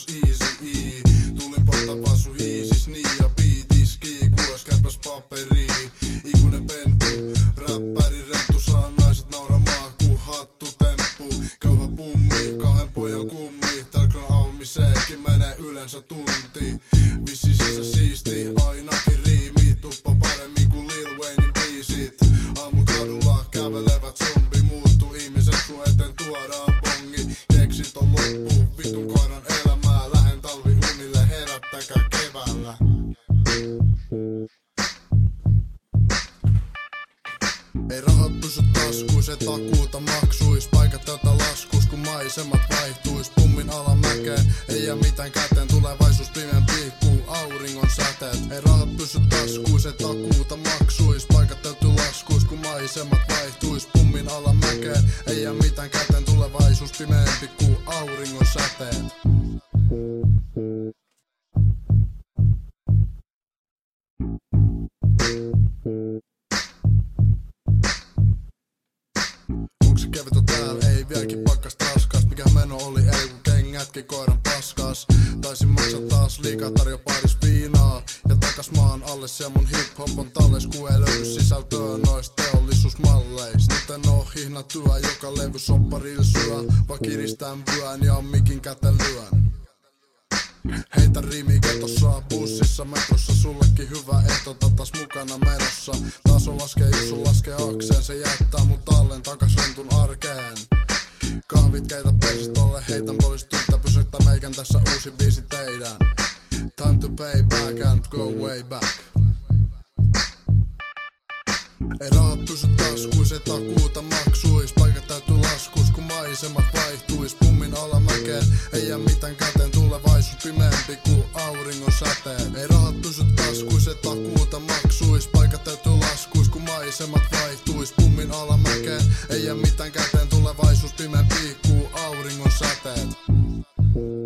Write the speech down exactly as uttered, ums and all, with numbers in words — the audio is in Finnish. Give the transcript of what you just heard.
kuulos easy. Tulin polttavaan sun hiisis niin ja biitiski. Kuulos kärpäs paperii. Ikuinen pentu, räppäri rentu. Saa naiset nauramaan ku hattu temppu. Kauha pummi, kahden pojan kummi. Tälkön aumiseenkin menee yleensä tunti. Vissi sisä siisti, ainakin riimi. Tuppa paremmin kuin Lil Waynein biisit. Aamukadulla kävelevät zombi. Muuttu ihmiset sun eteen tuodaan bongi. Keksit on loppu, vitun koiran elämää. Lähen talviunille, herättäkää keväällä. Ei rahat pysy taskuis, et takuuta maksuis. Paikat tätä laskuis, kun maisemat vaihtuis. Pummin alamäkeen, ei jää mitään käteen. Tulevaisuus pimeämpi kuin auringon säteet. Ei rahat pysy taskuis, et takuuta maksuis. Paikat täytyy laskuis, kun maisemat vaihtuis. Pummin alamäkeen, ei jää mitään käteen. Tulevaisuus pimeämpi kuin auringon säteet. Onks se kevyttä täällä? Ei vieläkin pakkasta raskas. Mikä meno oli ei kun kengätkin koiran paskas. Taisin maksaa taas liikaa tarjo paaris viinaa. Ja takas maan alle se mun hip-hop on talles. Ku ei löydy sisältöä noist teollisuusmalleis. Nyt en oo hihnatyö, joka levy sopparil syö. Vaan kiristän vyön ja mikin käten lyön. Heitä riimi ketossa, bussissa, metrossa. Sullekin hyvä ehto, tatas mukana menossa. Taso laskee, jos sun laskee akseen. Se jättää mut tallen takas rentun arkeen. Kahvit keitä persistolle, heitän pois tyttä. Pysyttä meikän tässä uusi biisi teidän. Time to pay back and go way back. Ei rahat pysy taskuis, et takuuta maksuis. Paikat täytyy laskuis, kun maisemat vaihtuis. Pummin alamäkeen, ei jää mitään käteen. Tulevaisuus pimeämpi kuin auringon säteen. Ei rahat pysy taskuis, et takuuta maksuis. Paikat täytyy laskuis, kun maisemat vaihtuis. Pummin alamäkeen, ei jää mitään käteen. Tulevaisuus pimeämpi kuin auringon säteen.